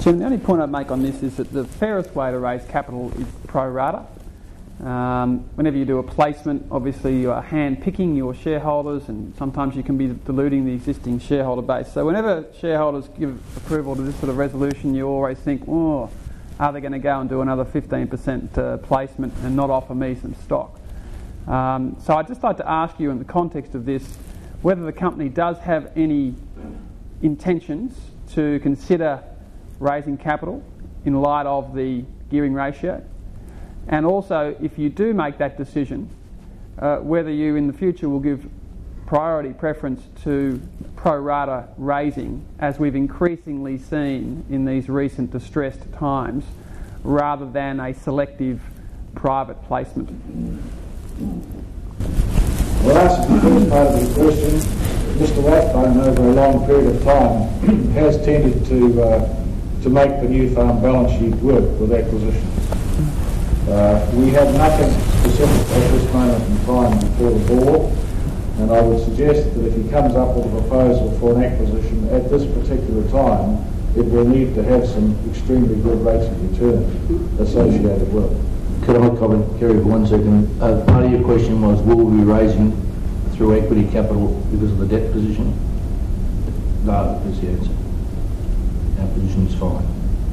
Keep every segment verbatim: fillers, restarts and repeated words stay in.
Chairman, the only point I'd make on this is that the fairest way to raise capital is pro rata. Um, whenever you do a placement, obviously you are hand-picking your shareholders, and sometimes you can be diluting the existing shareholder base. So whenever shareholders give approval to this sort of resolution, you always think, oh, are they going to go and do another fifteen percent uh, placement and not offer me some stock? Um, so I'd just like to ask you, in the context of this, whether the company does have any intentions to consider raising capital in light of the gearing ratio, and also, if you do make that decision, uh, whether you in the future will give priority preference to pro rata raising, as we've increasingly seen in these recent distressed times, rather than a selective private placement. Well, that's the first part of the question. Mister Rathbone, over a long period of time, has tended to uh, to make the Nufarm balance sheet work with acquisitions. Uh, we have nothing specific at this moment in time before the board, and I would suggest that if he comes up with a proposal for an acquisition at this particular time, it will need to have some extremely good rates of return associated with it. Could I comment, Kerry, for one second? Uh, part of your question was, will we be raising through equity capital because of the debt position? No, is the answer. Our position is fine.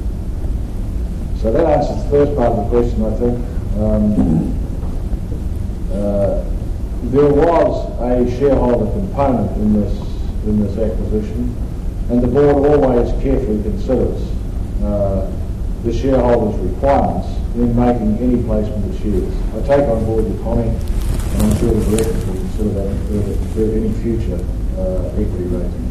So that answers the first part of the question, I think. Um, uh, there was a shareholder component in this in this acquisition, and the board always carefully considers uh, the shareholders' requirements in making any placement of shares. I take on board your comment, and I'm sure the directors will consider that for any future uh, equity raising.